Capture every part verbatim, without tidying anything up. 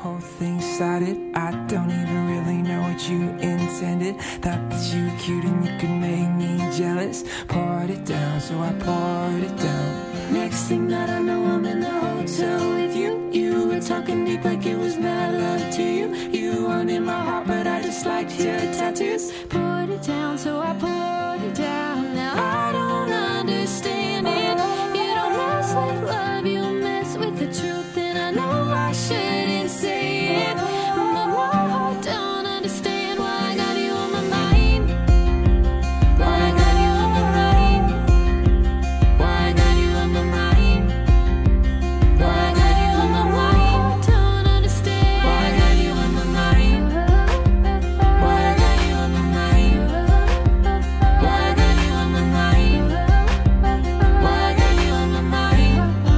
whole thing started. I don't even really know what you intended. Thought that you were cute and you could make me jealous. Poured it down, so I poured it down. Next thing that I know, I'm in the hotel with you. You were talking deep like it was mad love to you. You weren't in my heart, but I just liked your tattoos. Poured it down, so I poured it down. Now I don't understand it. You don't mess with love, you mess with the truth. And I know I shouldn't say it, but my heart don't understand why I got you on my mind. Why I got you on my mind. Why I got you on my mind. Why I got you on my mind. Don't understand why I got you on my mind. Why I got you on my mind. Why I got you on my mind. Why I got you on my mind.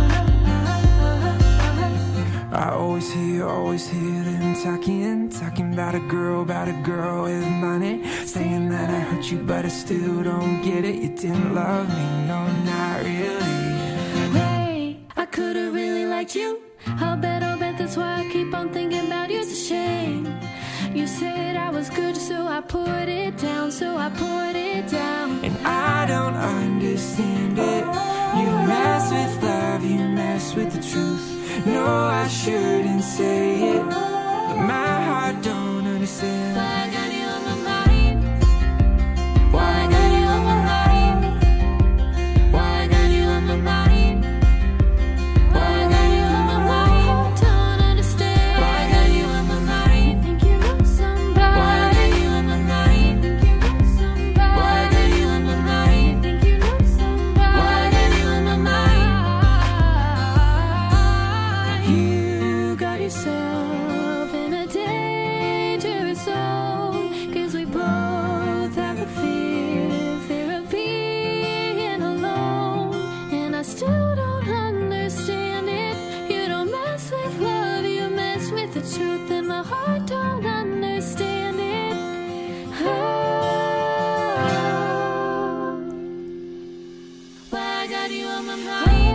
I always hear, always hear them talking, talking about a girl, about a girl with money, saying that I hurt you, but I still don't get it. You didn't love me, no, not really. Hey, I could've really liked you. I'll bet, I'll bet that's why I keep on thinking about you. It's a shame. You said I was good, so I put it down, so I put it down. And I don't understand it. You mess with love, you mess with the truth. No, I shouldn't say it, but my heart don't understand. Why I got you on my mind. Why I got you on my mind. Why I got you on my mind. Why I got you on my mind. Don't understand. Why I got you on my mind. Think you know somebody. Why I got you on my mind. Think you know somebody. Why I got you on my mind. Think you know somebody. Why I got you on my mind. You got yourself in a dangerous zone, 'cause we both have the fear, fear of being alone. And I still don't understand it. You don't mess with love, you mess with the truth. And my heart don't understand it. Oh, why I got you on my mind.